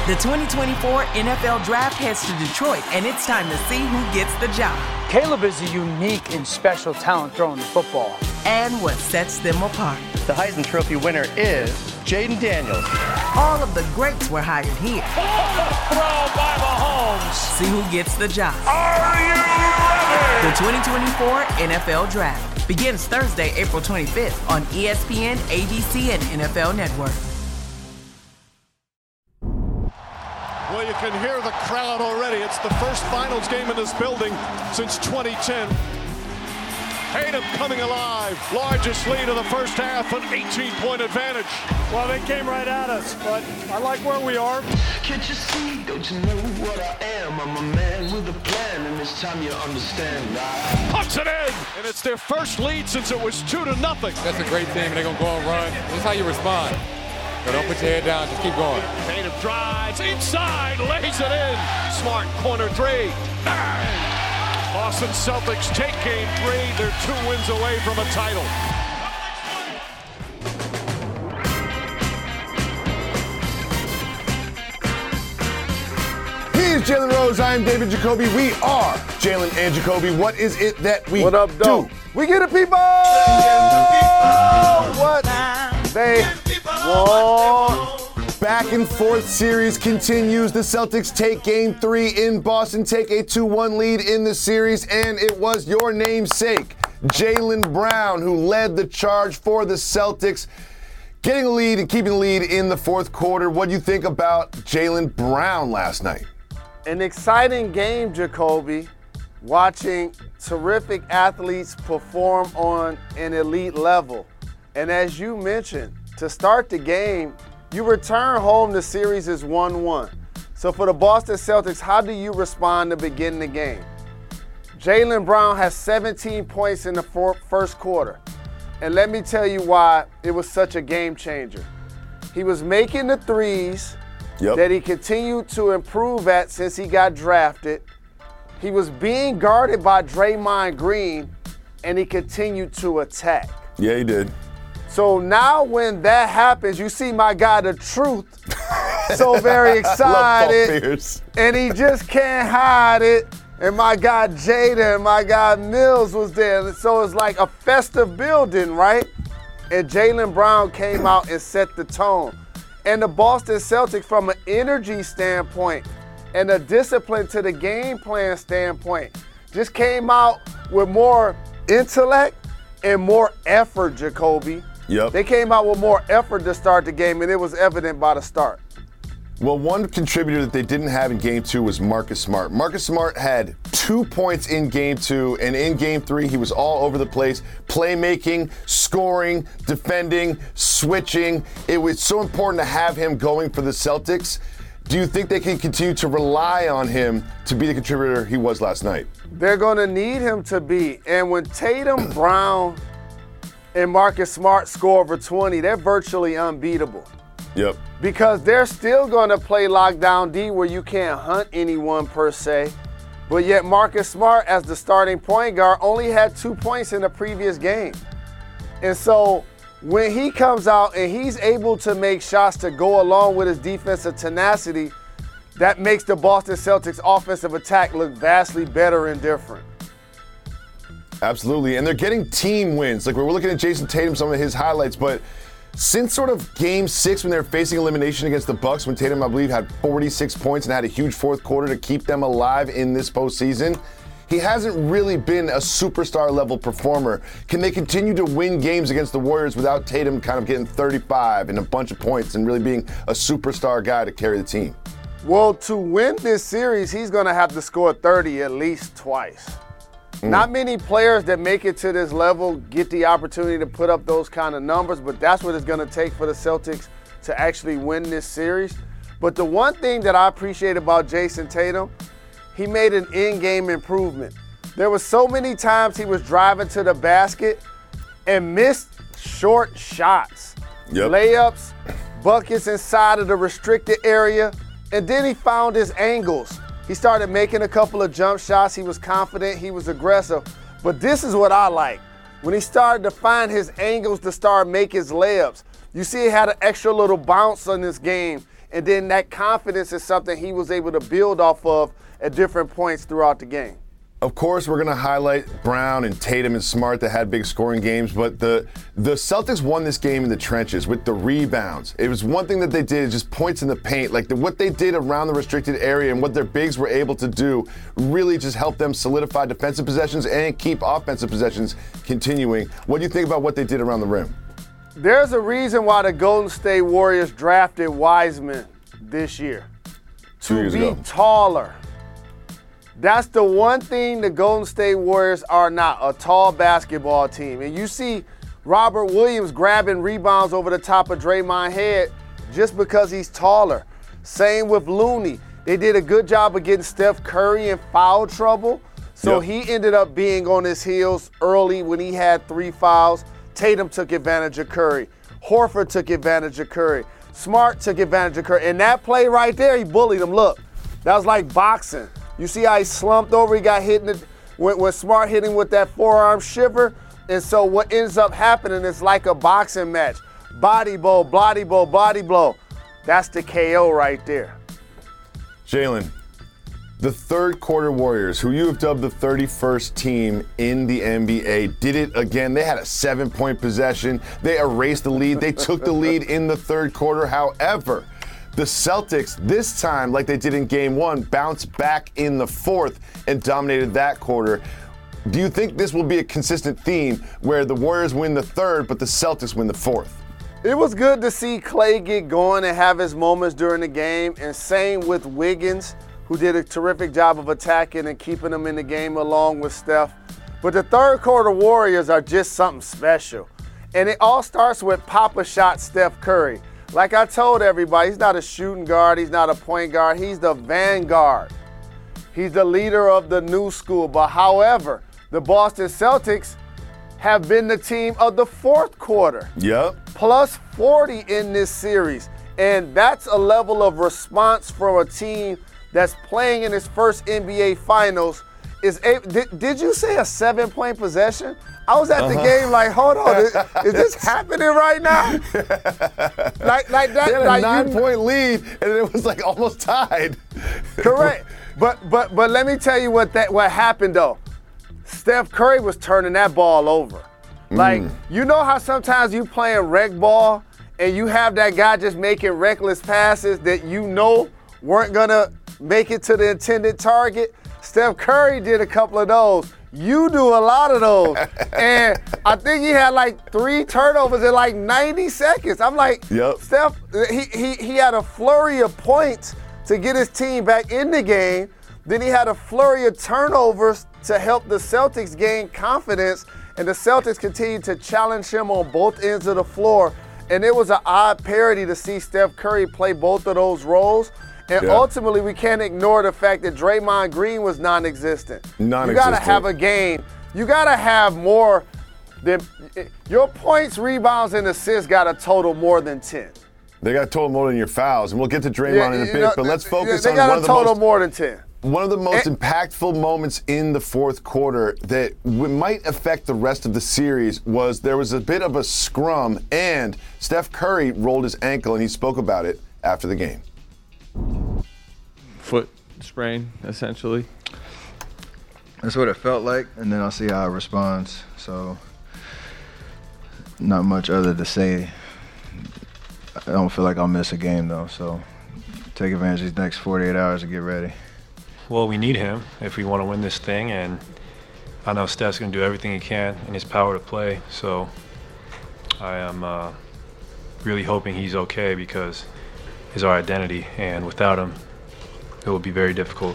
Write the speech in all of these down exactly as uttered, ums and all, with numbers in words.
The twenty twenty-four N F L Draft heads to Detroit, and it's time to see who gets the job. Caleb is a unique and special talent throwing the football. And what sets them apart. The Heisman Trophy winner is Jayden Daniels. All of the greats were hired here. Throw by Mahomes. See who gets the job. Are you ready? The twenty twenty-four N F L Draft begins Thursday, April twenty-fifth on E S P N, A B C, and N F L Network. Well, you can hear the crowd already. It's the first finals game in this building since twenty ten. Tatum coming alive. Largest lead of the first half, an eighteen-point advantage. Well, they came right at us, but I like where we are. Can't you see? Don't you know what I am? I'm a man with a plan, and it's time you understand. I... Puts it in, and it's their first lead since it was two to nothing. That's a great thing, and they're gonna go and run. This is how you respond. But don't put your head down, just keep going. Tatum drives inside, lays it in. Smart corner three. Bang! Boston Celtics take game three. They're two wins away from a title. He is Jalen Rose. I am David Jacoby. We are Jalen and Jacoby. What is it that we What up, do? We get it, people! What they want. Back and forth series continues. The Celtics take game three in Boston, take a two one lead in the series, and it was your namesake, Jaylen Brown, who led the charge for the Celtics, getting a lead and keeping the lead in the fourth quarter. What do you think about Jaylen Brown last night? An exciting game, Jacoby. Watching terrific athletes perform on an elite level. And as you mentioned, to start the game, you return home, the series is one one. So for the Boston Celtics, how do you respond to begin the game? Jaylen Brown has seventeen points in the four, first quarter. And let me tell you why it was such a game changer. He was making the threes yep. that he continued to improve at since he got drafted. He was being guarded by Draymond Green, and he continued to attack. Yeah, he did. So now when that happens, you see my guy, The Truth, so very excited. And he just can't hide it. And my guy, Jada, and my guy, Mills was there. So it's like a festive building, right? And Jaylen Brown came out and set the tone. And the Boston Celtics, from an energy standpoint and a discipline to the game plan standpoint, just came out with more intellect and more effort, Jacoby. Yep. They came out with more effort to start the game, and it was evident by the start. Well, one contributor that they didn't have in game two was Marcus Smart. Marcus Smart had two points in game two, and in game three, he was all over the place, playmaking, scoring, defending, switching. It was so important to have him going for the Celtics. Do you think they can continue to rely on him to be the contributor he was last night? They're going to need him to be. And when Tatum, Brown, and Marcus Smart score over twenty, they're virtually unbeatable. Yep. Because they're still going to play lockdown D where you can't hunt anyone per se. But yet Marcus Smart, as the starting point guard, only had two points in the previous game. And so when he comes out and he's able to make shots to go along with his defensive tenacity, that makes the Boston Celtics offensive attack look vastly better and different. Absolutely, and they're getting team wins. Like, we're looking at Jason Tatum, some of his highlights, but since sort of game six when they were facing elimination against the Bucks, when Tatum, I believe, had forty-six points and had a huge fourth quarter to keep them alive in this postseason, he hasn't really been a superstar-level performer. Can they continue to win games against the Warriors without Tatum kind of getting thirty-five and a bunch of points and really being a superstar guy to carry the team? Well, to win this series, he's going to have to score thirty at least twice. Mm. Not many players that make it to this level get the opportunity to put up those kind of numbers, but that's what it's going to take for the Celtics to actually win this series. But the one thing that I appreciate about Jason Tatum, he made an in-game improvement. There were so many times he was driving to the basket and missed short shots, yep. layups, buckets inside of the restricted area, and then he found his angles. He started making a couple of jump shots. He was confident. He was aggressive. But this is what I like. When he started to find his angles to start make his layups, you see he had an extra little bounce on this game, And then that confidence is something he was able to build off of at different points throughout the game. Of course, we're going to highlight Brown and Tatum and Smart that had big scoring games, but the the Celtics won this game in the trenches with the rebounds. It was one thing that they did, just points in the paint. Like the, what they did around the restricted area and what their bigs were able to do really just helped them solidify defensive possessions and keep offensive possessions continuing. What do you think about what they did around the rim? There's a reason why the Golden State Warriors drafted Wiseman this year. Two years to be ago. taller. That's the one thing the Golden State Warriors are not, a tall basketball team. And you see Robert Williams grabbing rebounds over the top of Draymond's head just because he's taller. Same with Looney. They did a good job of getting Steph Curry in foul trouble. So yep. he ended up being on his heels early when he had three fouls. Tatum took advantage of Curry. Horford took advantage of Curry. Smart took advantage of Curry. And that play right there, he bullied him. Look, that was like boxing. You see how he slumped over, he got hit in the, when, when Smart hit him with that forearm shiver. And so what ends up happening is like a boxing match. Body blow, body blow, body blow. That's the K O right there. Jalen, the third quarter Warriors, who you have dubbed the thirty-first team in the N B A, did it again. They had a seven-point possession. They erased the lead. They took the lead in the third quarter. However, the Celtics, this time, like they did in game one, bounced back in the fourth and dominated that quarter. Do you think this will be a consistent theme where the Warriors win the third, but the Celtics win the fourth? It was good to see Clay get going and have his moments during the game, and same with Wiggins, who did a terrific job of attacking and keeping them in the game along with Steph. But the third quarter Warriors are just something special. And it all starts with Papa Shot Steph Curry. Like I told everybody, he's not a shooting guard, he's not a point guard, he's the vanguard. He's the leader of the new school. But however, the Boston Celtics have been the team of the fourth quarter. Yep. Plus forty in this series. And that's a level of response from a team that's playing in its first N B A Finals. Is a, did, did you say a seven-point possession? I was at uh-huh. the game like, hold on, is, is this happening right now? like, like that. They had a like nine-point lead, and it was like almost tied. Correct. But but but let me tell you what that what happened though. Steph Curry was turning that ball over. Like, mm. you know how sometimes you playing rec ball and you have that guy just making reckless passes that you know weren't gonna make it to the intended target? Steph Curry did a couple of those. You do a lot of those. And I think he had like three turnovers in like ninety seconds. I'm like, yep. Steph, he, he, he had a flurry of points to get his team back in the game. Then he had a flurry of turnovers to help the Celtics gain confidence. And the Celtics continued to challenge him on both ends of the floor. And it was an odd parody to see Steph Curry play both of those roles. And yeah. ultimately, we can't ignore the fact that Draymond Green was non-existent. Non-existent. You got to have a game. You got to have more than – your points, rebounds, and assists got to total more than ten. They got to total more than your fouls. And we'll get to Draymond yeah, in a bit, know, but let's focus they on gotta one of the total most, more than ten. One of the most and, impactful moments in the fourth quarter that w- might affect the rest of the series was there was a bit of a scrum, and Steph Curry rolled his ankle, and he spoke about it after the game. Foot sprain, essentially. That's what it felt like, and then I'll see how it responds. So, not much other to say. I don't feel like I'll miss a game, though, so take advantage of these next forty-eight hours to get ready. Well, we need him if we want to win this thing, and I know Steph's going to do everything he can in his power to play, so I am uh, really hoping he's okay because he's our identity, and without him, it will be very difficult.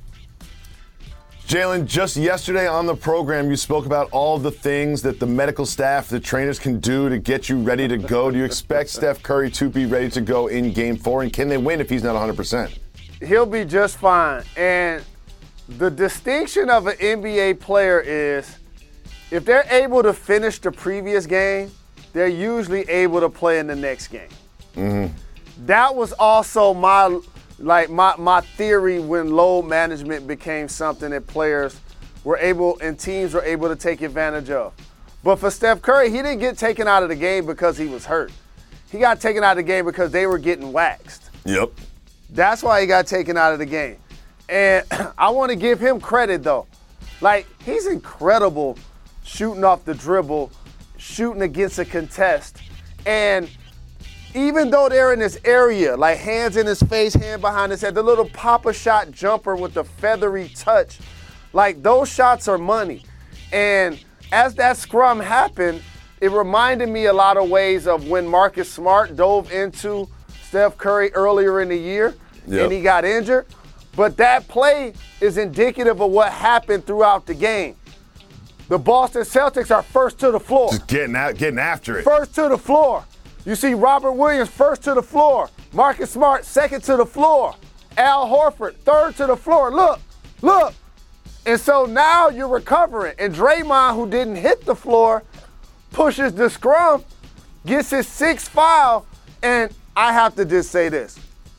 Jalen, just yesterday on the program, you spoke about all the things that the medical staff, the trainers can do to get you ready to go. Do you expect Steph Curry to be ready to go in game four, and can they win if he's not one hundred percent? He'll be just fine. And the distinction of an N B A player is if they're able to finish the previous game, they're usually able to play in the next game. Mm-hmm. That was also my like my, my theory when load management became something that players were able and teams were able to take advantage of. But for Steph Curry, he didn't get taken out of the game because he was hurt. He got taken out of the game because they were getting waxed. Yep. That's why he got taken out of the game. And I want to give him credit, though. Like, he's incredible shooting off the dribble, shooting against a contest. And even though they're in this area, like hands in his face, hand behind his head, the little pop-a shot jumper with the feathery touch, like those shots are money. And as that scrum happened, it reminded me a lot of ways of when Marcus Smart dove into Steph Curry earlier in the year yep. and he got injured. But that play is indicative of what happened throughout the game. The Boston Celtics are first to the floor. Just getting out, getting after it. First to the floor. You see Robert Williams first to the floor. Marcus Smart second to the floor. Al Horford third to the floor. Look, look. And so now you're recovering. And Draymond, who didn't hit the floor, pushes the scrum, gets his sixth foul. And I have to just say this.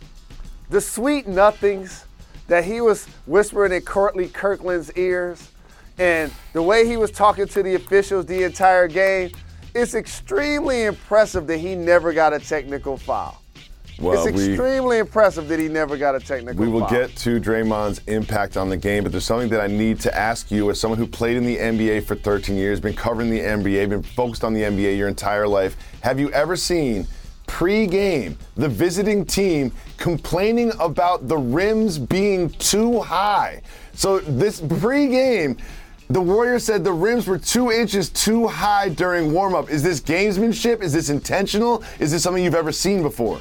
The sweet nothings that he was whispering in Courtney Kirkland's ears and the way he was talking to the officials the entire game, it's extremely impressive that he never got a technical foul. Well, it's extremely we, impressive that he never got a technical foul. We will foul. get to Draymond's impact on the game, but there's something that I need to ask you as someone who played in the N B A for thirteen years, been covering the N B A, been focused on the N B A your entire life. Have you ever seen pre-game the visiting team complaining about the rims being too high? So this pre-game, the Warriors said the rims were two inches too high during warm-up. Is this gamesmanship? Is this intentional? Is this something you've ever seen before?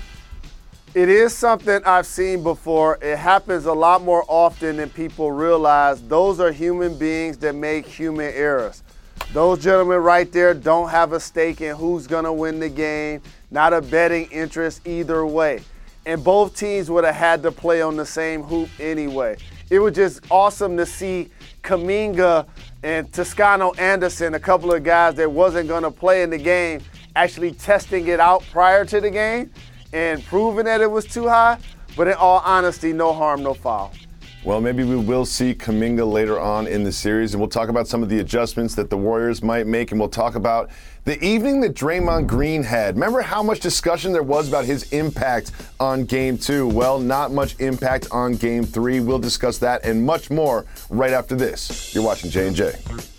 It is something I've seen before. It happens a lot more often than people realize. Those are human beings that make human errors. Those gentlemen right there don't have a stake in who's going to win the game, not a betting interest either way. And both teams would have had to play on the same hoop anyway. It was just awesome to see Kuminga and Toscano Anderson, a couple of guys that wasn't going to play in the game, actually testing it out prior to the game and proving that it was too high. But in all honesty, no harm, no foul. Well, maybe we will see Kuminga later on in the series, and we'll talk about some of the adjustments that the Warriors might make, and we'll talk about the evening that Draymond Green had. Remember how much discussion there was about his impact on Game two? Well, not much impact on Game three. We'll discuss that and much more right after this. You're watching J and J.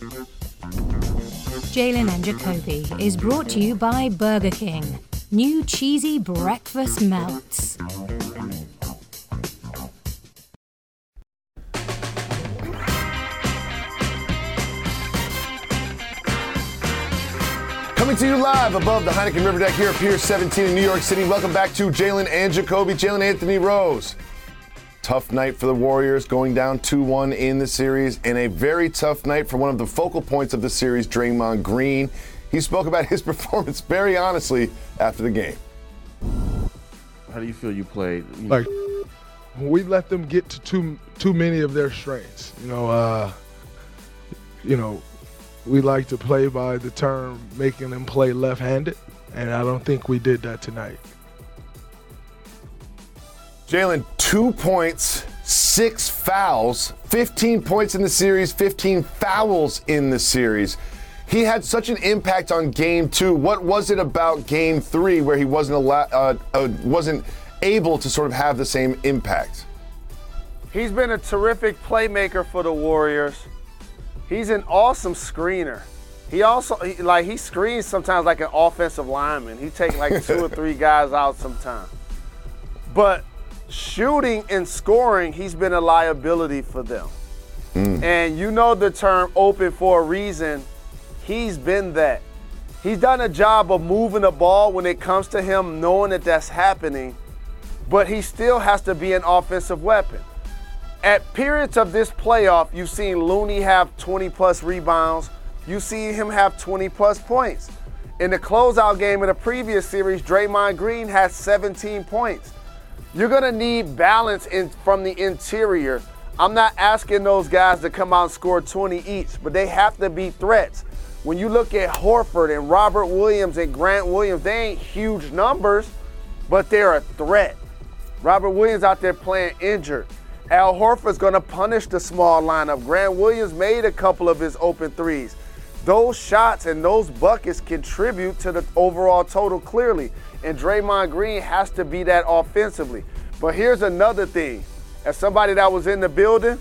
Jalen and Jacoby is brought to you by Burger King. New cheesy breakfast melts. Coming to you live above the Heineken River Deck here at Pier seventeen in New York City. Welcome back to Jalen and Jacoby. Jalen Anthony Rose. Tough night for the Warriors, going down two one in the series, and a very tough night for one of the focal points of the series, Draymond Green. He spoke about his performance very honestly after the game. How do you feel you played? You like, we let them get to too too many of their strengths. You know, uh, you know, we like to play by the term making them play left-handed, and I don't think we did that tonight. Jalen, two points, six fouls, fifteen points in the series, fifteen fouls in the series. He had such an impact on Game Two. What was it about Game Three where he wasn't allow- uh, uh, wasn't able to sort of have the same impact? He's been a terrific playmaker for the Warriors. He's an awesome screener. He also, he, like, he screens sometimes like an offensive lineman. He takes like two or three guys out sometimes. But shooting and scoring, he's been a liability for them. Mm. And you know the term open for a reason. He's been that. He's done a job of moving the ball when it comes to him, knowing that that's happening, but he still has to be an offensive weapon. At periods of this playoff, you've seen Looney have twenty plus rebounds. You see him have twenty plus points. In the closeout game of the previous series, Draymond Green had seventeen points. You're gonna need balance in, from the interior. I'm not asking those guys to come out and score twenty each, but they have to be threats. When you look at Horford and Robert Williams and Grant Williams, they ain't huge numbers, but they're a threat. Robert Williams out there playing injured. Al Horford's going to punish the small lineup. Grant Williams made a couple of his open threes. Those shots and those buckets contribute to the overall total clearly, and Draymond Green has to be that offensively. But here's another thing. As somebody that was in the building,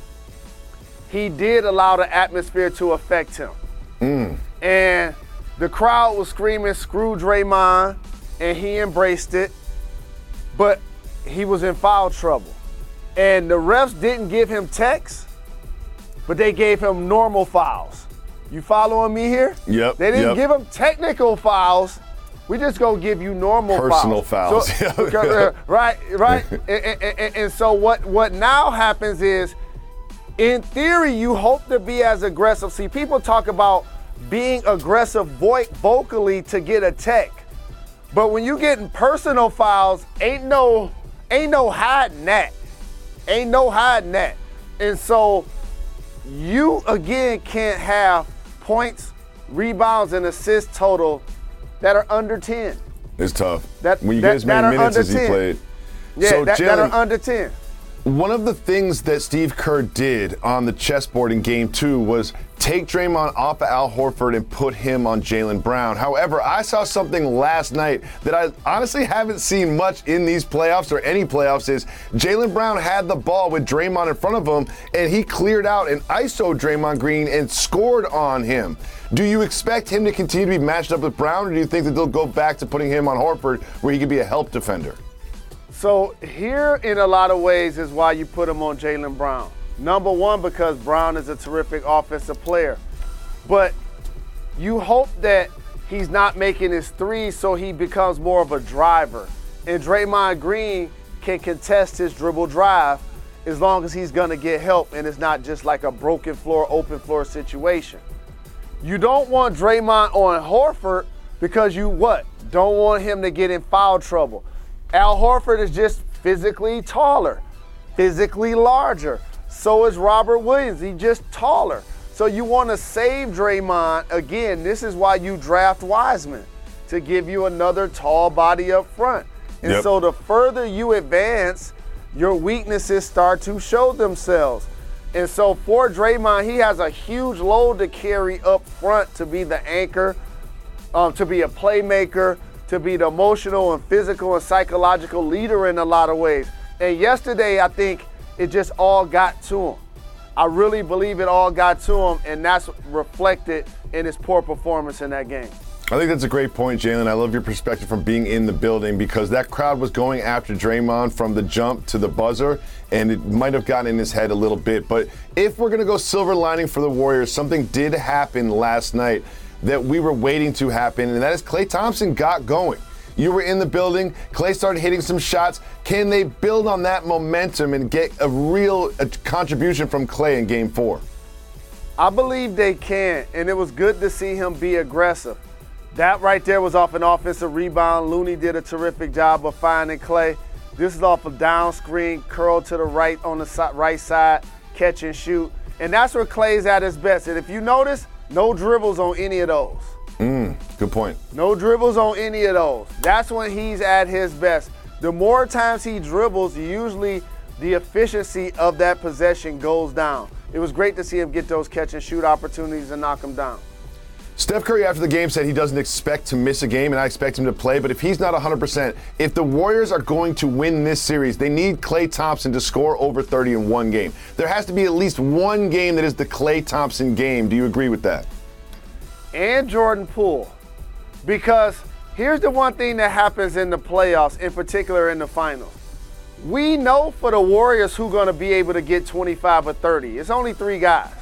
he did allow the atmosphere to affect him. Mm. And the crowd was screaming, screw Draymond, and he embraced it. But he was in foul trouble. And the refs didn't give him techs, but they gave him normal fouls. You following me here? Yep. They didn't yep. give him technical fouls. We just gonna give you normal Personal fouls. fouls. So, right, right. and, and, and, and so what, what now happens is, in theory, you hope to be as aggressive. See, people talk about being aggressive vo- vocally to get a tech. But when you getting personal fouls, ain't no, ain't no hiding that. Ain't no hiding that. And so you, again, can't have points, rebounds, and assists total that are under ten. It's tough. That, when you that, get as many minutes as he ten. played. Yeah, so that, Jalen, that are under ten. One of the things that Steve Kerr did on the chessboard in game two was take Draymond off of Al Horford and put him on Jaylen Brown. However, I saw something last night that I honestly haven't seen much in these playoffs or any playoffs is Jaylen Brown had the ball with Draymond in front of him and he cleared out and I S O'd Draymond Green and scored on him. Do you expect him to continue to be matched up with Brown, or do you think that they'll go back to putting him on Horford where he could be a help defender? So here, in a lot of ways, is why you put him on Jaylen Brown. Number one, because Brown is a terrific offensive player. But you hope that he's not making his threes so he becomes more of a driver. And Draymond Green can contest his dribble drive as long as he's going to get help and it's not just like a broken floor, open floor situation. You don't want Draymond on Horford because you what? Don't want him to get in foul trouble. Al Horford is just physically taller, physically larger. So is Robert Williams. He's just taller. So you want to save Draymond. Again, this is why you draft Wiseman, to give you another tall body up front. And yep. so the further you advance, your weaknesses start to show themselves. And so for Draymond, he has a huge load to carry up front to be the anchor, um, to be a playmaker, to be the emotional and physical and psychological leader in a lot of ways. And yesterday, I think it just all got to him. I really believe it all got to him, and that's reflected in his poor performance in that game. I think that's a great point, Jalen. I love your perspective from being in the building because that crowd was going after Draymond from the jump to the buzzer, and it might have gotten in his head a little bit. But if we're going to go silver lining for the Warriors, something did happen last night that we were waiting to happen, and that is Klay Thompson got going. You were in the building. Klay started hitting some shots. Can they build on that momentum and get a real a contribution from Klay in game four? I believe they can, and it was good to see him be aggressive. That right there was off an offensive rebound. Looney did a terrific job of finding Klay. This is off a down screen, curl to the right on the si- right side, catch and shoot. And that's where Klay's at his best. And if you notice, no dribbles on any of those. Mm, good point. No dribbles on any of those. That's when he's at his best. The more times he dribbles, usually the efficiency of that possession goes down. It was great to see him get those catch and shoot opportunities and knock them down. Steph Curry after the game said he doesn't expect to miss a game, and I expect him to play, but if he's not one hundred percent, if the Warriors are going to win this series, they need Klay Thompson to score over thirty in one game. There has to be at least one game that is the Klay Thompson game. Do you agree with that? And Jordan Poole. Because here's the one thing that happens in the playoffs, in particular in the finals. We know for the Warriors who's going to be able to get twenty-five or thirty. It's only three guys.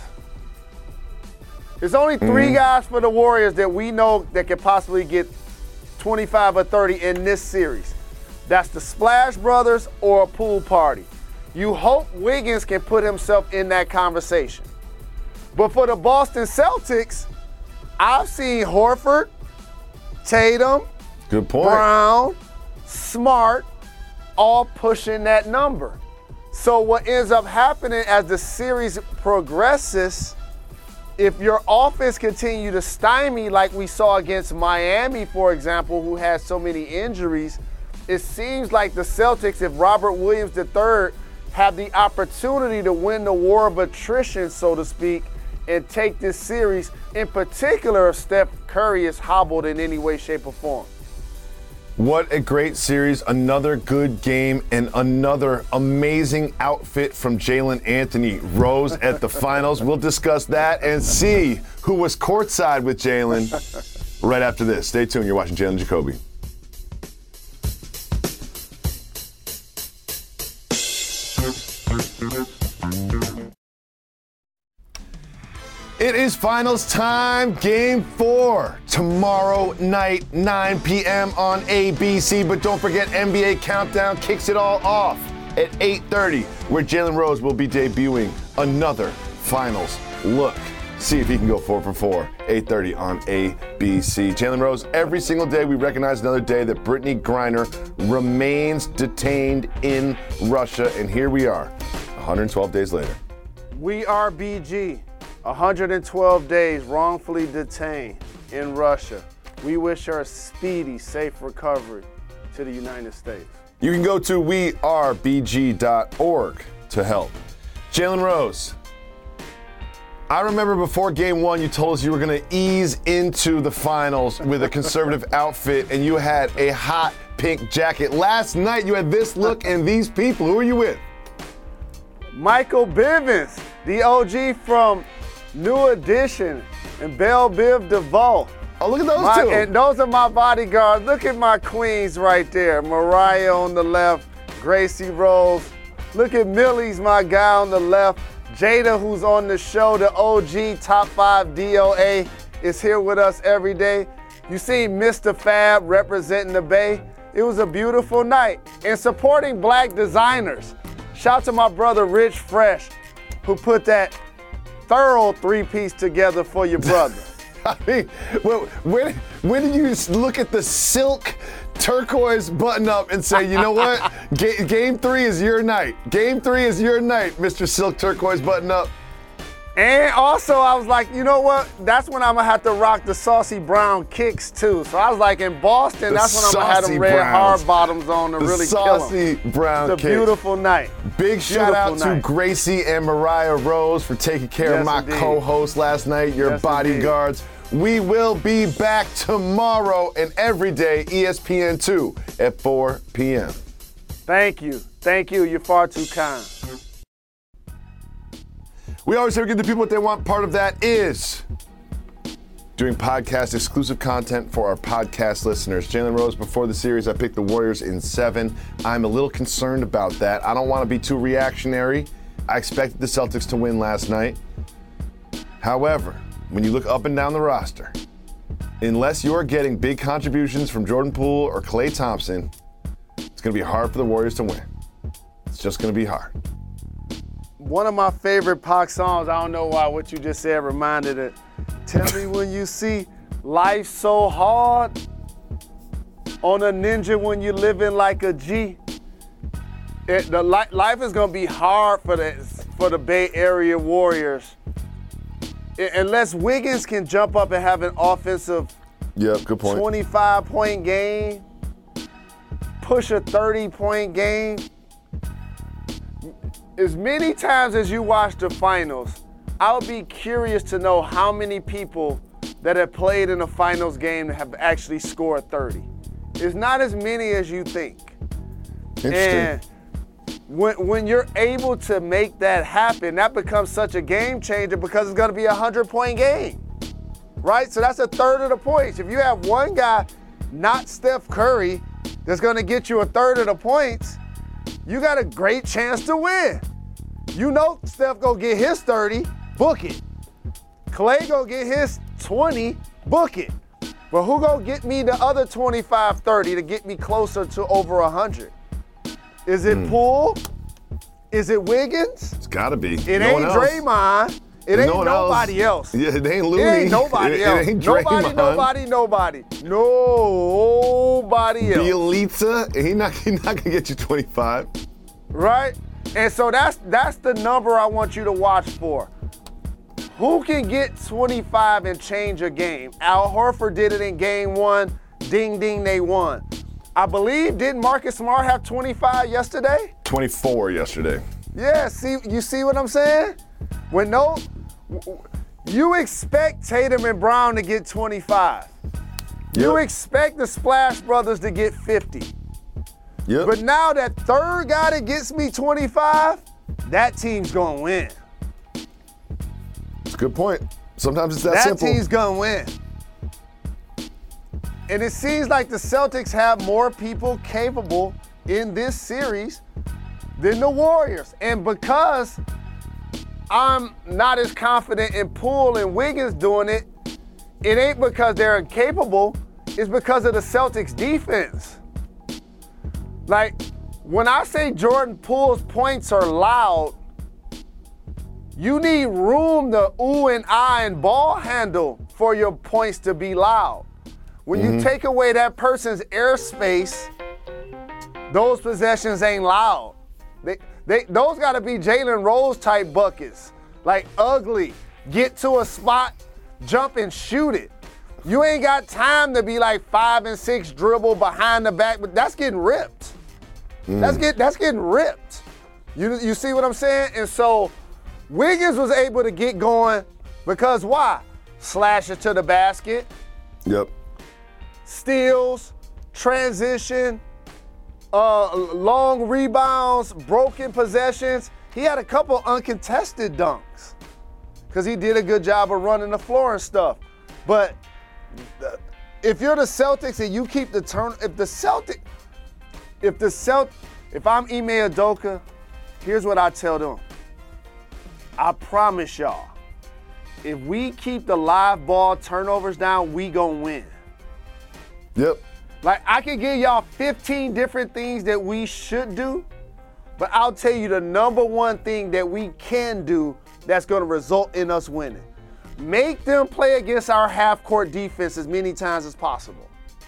There's only three mm-hmm. guys for the Warriors that we know that could possibly get twenty-five or thirty in this series. That's the Splash Brothers or a pool party. You hope Wiggins can put himself in that conversation. But for the Boston Celtics, I've seen Horford, Tatum, Good point. Brown, Smart, all pushing that number. So what ends up happening as the series progresses, if your offense continue to stymie like we saw against Miami, for example, who has so many injuries, it seems like the Celtics, if Robert Williams the third, have the opportunity to win the war of attrition, so to speak, and take this series, in particular if Steph Curry is hobbled in any way, shape, or form. What a great series. Another good game and another amazing outfit from Jalen Anthony Rose at the finals. We'll discuss that and see who was courtside with Jalen right after this. Stay tuned. You're watching Jalen Jacoby. It is finals time, game four, tomorrow night, nine p.m. on A B C. But don't forget, N B A Countdown kicks it all off at eight thirty, where Jalen Rose will be debuting another finals look. See if he can go four for four, eight thirty on A B C. Jalen Rose, every single day we recognize another day that Brittney Griner remains detained in Russia. And here we are, one hundred twelve days later. We are B G. one hundred twelve days wrongfully detained in Russia. We wish her a speedy, safe recovery to the United States. You can go to we are b g dot org to help. Jalen Rose, I remember before game one, you told us you were going to ease into the finals with a conservative outfit, and you had a hot pink jacket. Last night, you had this look and these people. Who are you with? Michael Bivens, the O G from New Edition and Belle Biv DeVoe. Oh, look at those my, two. And those are my bodyguards. Look at my queens right there. Mariah on the left, Gracie Rose. Look at Millie's my guy on the left. Jada, who's on the show, the O G top five D O A, is here with us every day. You see Mister Fab representing the Bay. It was a beautiful night. And supporting black designers. Shout out to my brother Rich Fresh, who put that thorough three-piece together for your brother. I mean, well, when, when did you look at the silk turquoise button-up and say, you know what, Ga- game three is your night. Game three is your night, Mister Silk Turquoise button-up. And also, I was like, you know what? That's when I'm going to have to rock the saucy brown kicks, too. So I was like, in Boston, The that's when I'm going to have them red browns. hard bottoms on to The really kill saucy them. brown It's a kicks. beautiful night. Big shout out Beautiful to night. Gracie and Mariah Rose for taking care Yes, of my indeed. co-host last night, your Yes, bodyguards. We will be back tomorrow and every day, E S P N two at four p.m. Thank you. Thank you. You're far too kind. We always say we give the people what they want. Part of that is doing podcast exclusive content for our podcast listeners. Jalen Rose, before the series, I picked the Warriors in seven. I'm a little concerned about that. I don't want to be too reactionary. I expected the Celtics to win last night. However, when you look up and down the roster, unless you're getting big contributions from Jordan Poole or Klay Thompson, it's going to be hard for the Warriors to win. It's just going to be hard. One of my favorite Pac songs, I don't know why what you just said reminded it. Tell me when you see life so hard on a ninja when you're living like a G. It, the li- life is gonna be hard for the for the Bay Area Warriors. I, unless Wiggins can jump up and have an offensive Yep, good point. twenty-five point game, push a thirty point game. As many times as you watch the finals, I would be curious to know how many people that have played in a finals game have actually scored thirty. It's not as many as you think. Interesting. And when, when you're able to make that happen, that becomes such a game changer because it's going to be a hundred-point game, right? So that's a third of the points. If you have one guy, not Steph Curry, that's going to get you a third of the points, you got a great chance to win. You know Steph gonna get his thirty, book it. Klay gonna get his twenty, book it. But who gonna get me the other twenty-five, thirty to get me closer to over one hundred? Is it Mm. Poole? Is it Wiggins? It's got to be. It No ain't one else. Draymond. It ain't No one nobody else. Yeah, it ain't Looney. It ain't nobody It- else. It ain't nobody, Draymond. nobody, nobody. Nobody else. Bielitsa, he not, he not gonna get you twenty-five. Right? And so that's that's the number I want you to watch for. Who can get twenty-five and change a game? Al Horford did it in game one. Ding, ding, they won. I believe, didn't Marcus Smart have twenty-five yesterday? twenty-four yesterday. Yeah, see, you see what I'm saying? When no, you expect Tatum and Brown to get twenty-five. You expect the Splash Brothers to get fifty. Yep. But now that third guy that gets me twenty-five, that team's going to win. It's a good point. Sometimes it's that, that simple. That team's going to win. And it seems like the Celtics have more people capable in this series than the Warriors. And because I'm not as confident in Poole and Wiggins doing it, it ain't because they're incapable, it's because of the Celtics defense. Like, when I say Jordan Poole's points are loud, you need room to ooh and ah and ball handle for your points to be loud. When mm-hmm. you take away that person's airspace, those possessions ain't loud. They, they, those got to be Jalen Rose type buckets, like ugly. Get to a spot, jump and shoot it. You ain't got time to be like five and six dribble behind the back, but that's getting ripped. Mm. That's get that's getting ripped. You you see what I'm saying? And so Wiggins was able to get going because why? Slash it to the basket. Yep. Steals, transition, uh, long rebounds, broken possessions. He had a couple uncontested dunks because he did a good job of running the floor and stuff. But if you're the Celtics and you keep the turn, if the Celtic, if the Celt, if I'm Ime Udoka, here's what I tell them. I promise y'all, if we keep the live ball turnovers down, we gonna win. Yep. Like, I can give y'all fifteen different things that we should do, but I'll tell you the number one thing that we can do that's gonna result in us winning. Make them play against our half-court defense as many times as possible.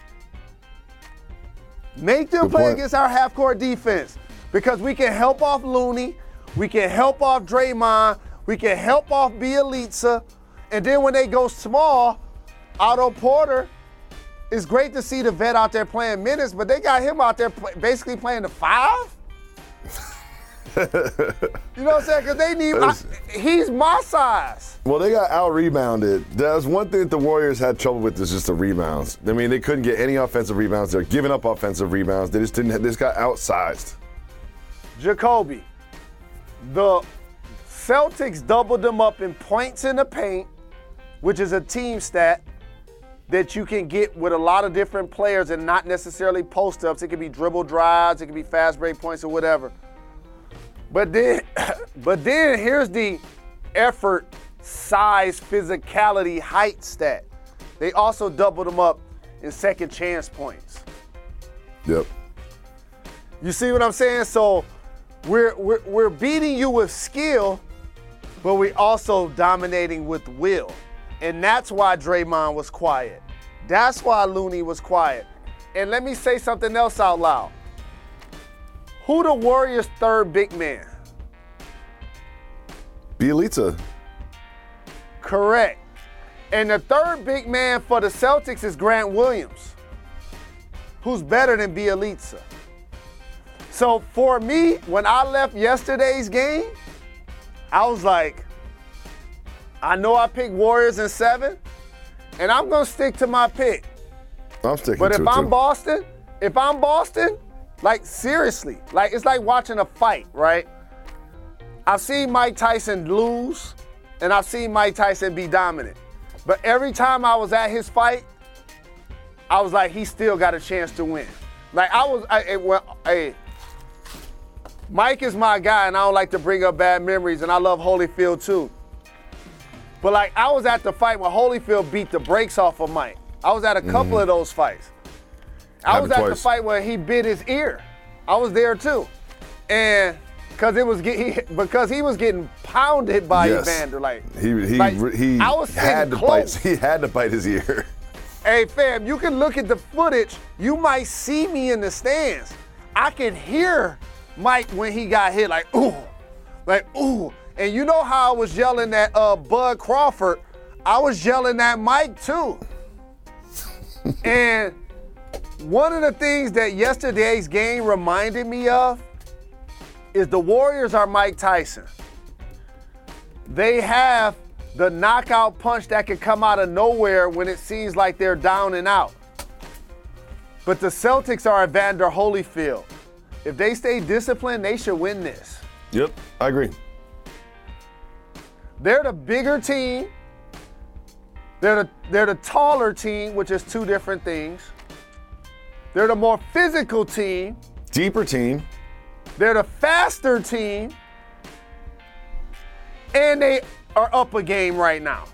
Make them Good play point. against our half-court defense because we can help off Looney, we can help off Draymond, we can help off Bielitsa, and then when they go small, Otto Porter, it's great to see the vet out there playing minutes, but they got him out there play, basically playing the five. You know what I'm saying? Because they need, I, he's my size. Well, they got out-rebounded. That was one thing that the Warriors had trouble with is just the rebounds. I mean, they couldn't get any offensive rebounds. They're giving up offensive rebounds. They just didn't. They just got outsized. Jacoby, the Celtics doubled them up in points in the paint, which is a team stat that you can get with a lot of different players and not necessarily post-ups. It could be dribble drives, it could be fast break points or whatever. But then, but then here's the effort, size, physicality, height stat. They also doubled them up in second chance points. Yep. You see what I'm saying? So we're we're, we're beating you with skill, but we're also dominating with will. And that's why Draymond was quiet. That's why Looney was quiet. And let me say something else out loud. Who the Warriors' third big man? Bielitsa. Correct. And the third big man for the Celtics is Grant Williams, who's better than Bielitsa. So for me, when I left yesterday's game, I was like, I know I picked Warriors in seven, and I'm going to stick to my pick. I'm sticking but to it, if I'm too. Boston, if I'm Boston, like seriously, like it's like watching a fight, right? I've seen Mike Tyson lose, and I've seen Mike Tyson be dominant. But every time I was at his fight, I was like, he still got a chance to win. Like I was, I, it, well, hey, Mike is my guy, and I don't like to bring up bad memories, and I love Holyfield too. But like I was at the fight when Holyfield beat the brakes off of Mike. I was at a couple Mm-hmm. of those fights. I Happened was at twice. the fight where he bit his ear. I was there too, and because it was get, he, because he was getting pounded by Yes. Evander. Like He he like, he I was had sitting to bite. close. He had to bite his ear. Hey fam, you can look at the footage. You might see me in the stands. I can hear Mike when he got hit, like ooh, like ooh. And you know how I was yelling at uh, Bud Crawford? I was yelling at Mike too. And one of the things that yesterday's game reminded me of is the Warriors are Mike Tyson. They have the knockout punch that can come out of nowhere when it seems like they're down and out. But the Celtics are Evander Holyfield. If they stay disciplined, they should win this. Yep, I agree. They're the bigger team. They're the, they're the taller team, which is two different things. They're the more physical team. Deeper team. They're the faster team. And they are up a game right now.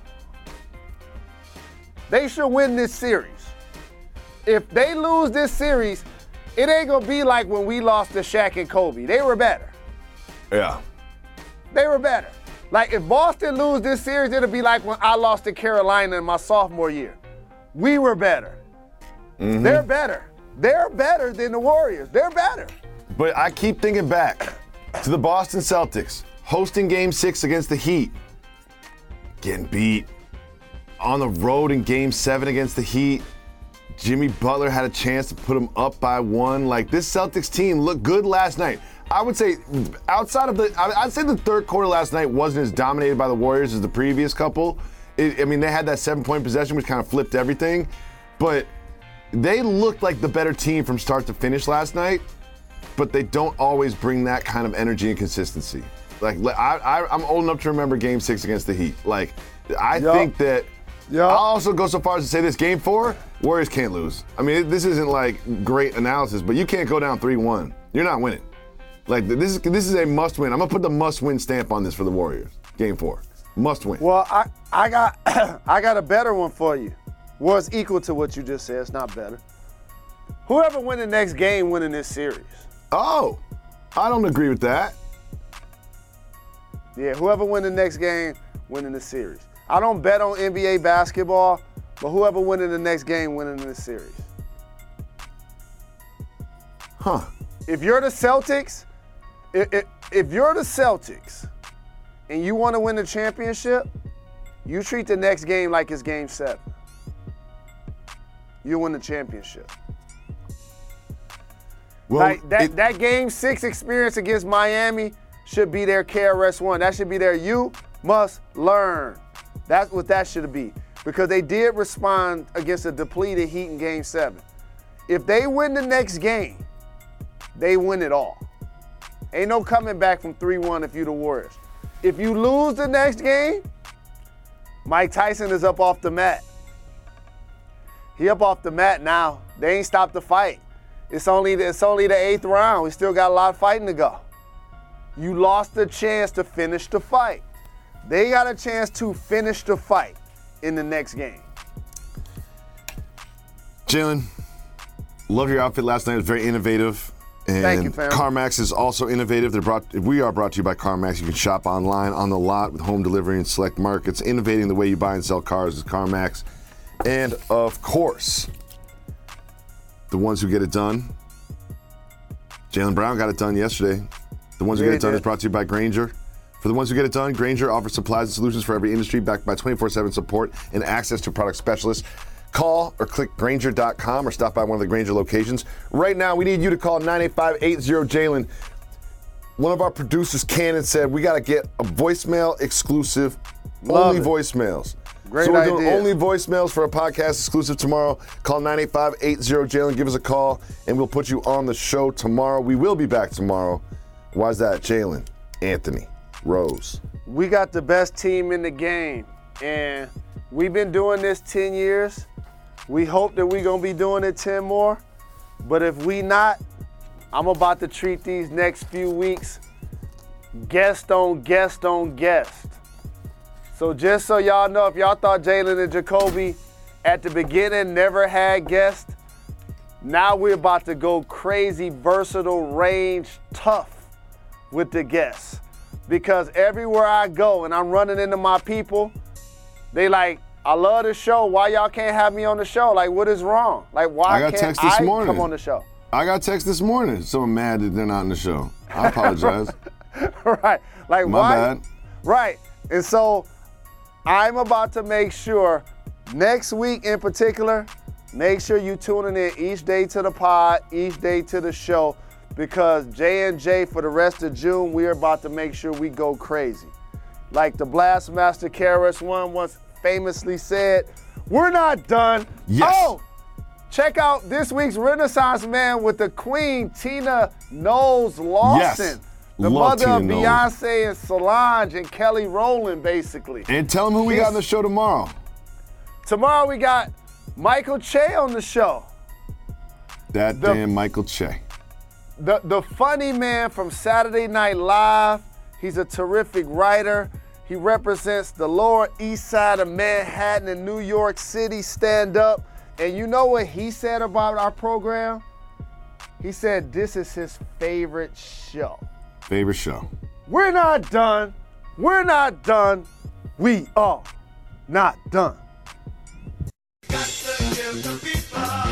They should win this series. If they lose this series, it ain't gonna be like when we lost to Shaq and Kobe. They were better. Yeah. They were better. Like, if Boston lose this series, it'll be like when I lost to Carolina in my sophomore year. We were better. Mm-hmm. They're better. They're better than the Warriors. They're better. But I keep thinking back to the Boston Celtics hosting Game Six against the Heat, getting beat. On the road in Game Seven against the Heat, Jimmy Butler had a chance to put them up by one. Like, this Celtics team looked good last night. I would say outside of the, I'd say the third quarter last night wasn't as dominated by the Warriors as the previous couple. It, I mean, they had that seven-point possession, which kind of flipped everything. But they looked like the better team from start to finish last night, but they don't always bring that kind of energy and consistency. Like, I, I, I'm old enough to remember Game Six against the Heat. Like, I yep. think that, yep. I'll also go so far as to say this, Game Four, Warriors can't lose. I mean, this isn't like great analysis, but you can't go down three one. You're not winning. Like, this is this is a must-win. I'm gonna put the must-win stamp on this for the Warriors. Game four, must-win. Well, I I got I got a better one for you. Well, it's equal to what you just said. It's not better. Whoever win the next game winning this series. Oh, I don't agree with that. Yeah, whoever win the next game winning the series. I don't bet on N B A basketball, but whoever winning the next game winning this series. Huh. If you're the Celtics, if, if you're the Celtics and you want to win the championship, you treat the next game like it's game seven. You win the championship. Well, like that, it, that game six experience against Miami should be their K R S One. That should be their you must learn. That's what that should be. Because they did respond against a depleted Heat in game seven. If they win the next game, they win it all. Ain't no coming back from three one if you the Warriors. If you lose the next game, Mike Tyson is up off the mat. He up off the mat now. They ain't stopped the fight. It's only, it's only the eighth round. We still got a lot of fighting to go. You lost the chance to finish the fight. They got a chance to finish the fight in the next game. Jalen, love your outfit last night. It was very innovative. And Thank you, fam. CarMax is also innovative. They're brought, we are brought to you by CarMax. You can shop online, on the lot, with home delivery in select markets. Innovating the way you buy and sell cars is CarMax. And, of course, the ones who get it done. Jaylen Brown got it done yesterday. The ones who get it done is brought to you by Grainger. For the ones who get it done, Grainger offers supplies and solutions for every industry, backed by twenty-four seven support and access to product specialists. Call or click Grainger dot com or stop by one of the Grainger locations. Right now, we need you to call nine eight five eight zero Jalen. One of our producers, Cannon, said we got to get a voicemail exclusive, Love only it. voicemails. Great so we're idea. doing only voicemails for a podcast exclusive tomorrow. Call nine eight five eight zero Jalen. Give us a call, and we'll put you on the show tomorrow. We will be back tomorrow. Why's that, Jalen? Anthony, Rose. We got the best team in the game, and we've been doing this ten years. We hope that we're going to be doing it ten more. But if we not, I'm about to treat these next few weeks guest on guest on guest. So just so y'all know, if y'all thought Jalen and Jacoby at the beginning never had guests, now we're about to go crazy, versatile, range, tough with the guests. Because everywhere I go and I'm running into my people, they like, I love the show. Why y'all can't have me on the show? Like, what is wrong? Like, why I got can't text this I morning. come on the show? I got text this morning. Someone mad that they're not in the show. I apologize. Right. Like, My why? bad. Right. And so I'm about to make sure next week in particular, make sure you tuning in each day to the pod, each day to the show, because J and J for the rest of June, we are about to make sure we go crazy. Like the Blastmaster K R S One once famously said, we're not done. Yes. Oh, Check out this week's Renaissance Man with the Queen, Tina Knowles Lawson. Yes. The Love mother Tina of Knowles. Beyonce and Solange and Kelly Rowland, basically. And tell them who we got on the show tomorrow. Tomorrow we got Michael Che on the show. That The- damn Michael Che. The, the funny man from Saturday Night Live. He's a terrific writer. He represents the Lower East Side of Manhattan and New York City stand-up. And you know what he said about our program? He said this is his favorite show. Favorite show. We're not done. We're not done. We are not done. Got to give the people